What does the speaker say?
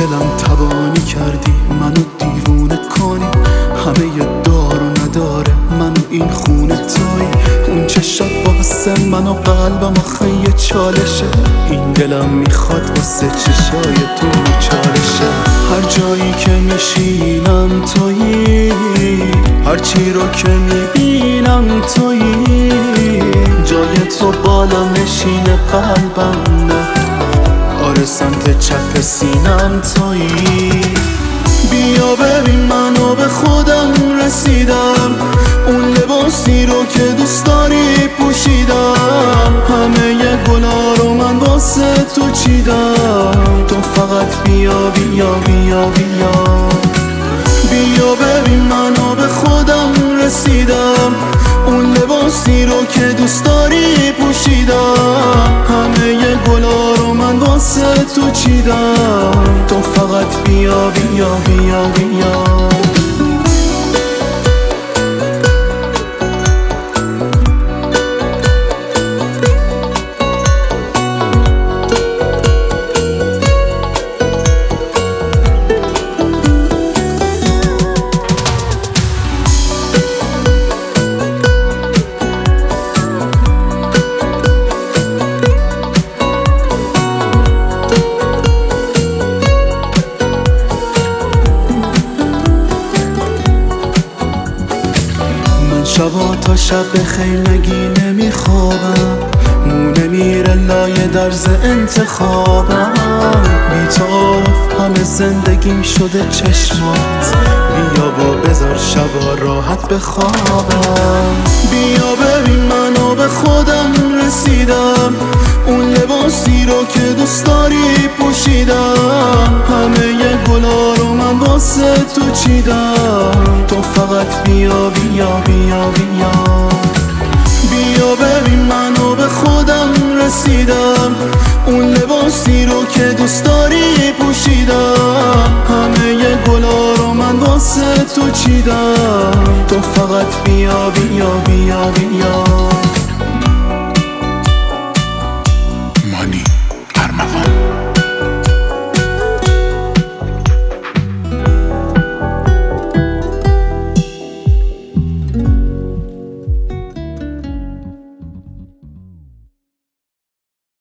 دلم تبانی کردی، منو دیوونه کنی. همه یه دار و نداره، منو این خونه توی. اون چشات واسه منو قلبم آخه یه چالشه. این دلم میخواد واسه چشای تو چالشه. هر جایی که میشینم تویی، هر چی رو که میبینم تویی. جای تو بالا نشینه قلبم، نه آره سمت چپ سینم تویی. بیا ببین منو به خودم رسیدم، اون لباسی رو که دوست داری پوشیدم. همه ی گلا رو من واسه تو چیدم، تو فقط بیا بیا بیا بیا. بیا ببین منو به خودم رسیدم، اون لباسی رو که دوست داری پوشیدم. همه ی گلا رو من واسه تو چیدم، تو فقط بیا بیا بیا بیا. شبا تا شب به خیل نگی نمیخوابم، مونه میره لایه درز انتخابم. بی‌طرف همه زندگیم شده چشمات، بیا با بذار شبا راحت بخوابم. بیا ببین منو به خودم رسیدم، اون لباسی رو که دوست داری پوشیدم. همه ی گلا رو من واسه تو چیدم، تو فقط بیا بیا بیا بیا. بیا ببین منو به خودم رسیدم، اون لباسی رو که دوست داری پوشیدم. همه ی گلا رو من واسه تو چیدم، تو فقط بیا بیا بیا بیا.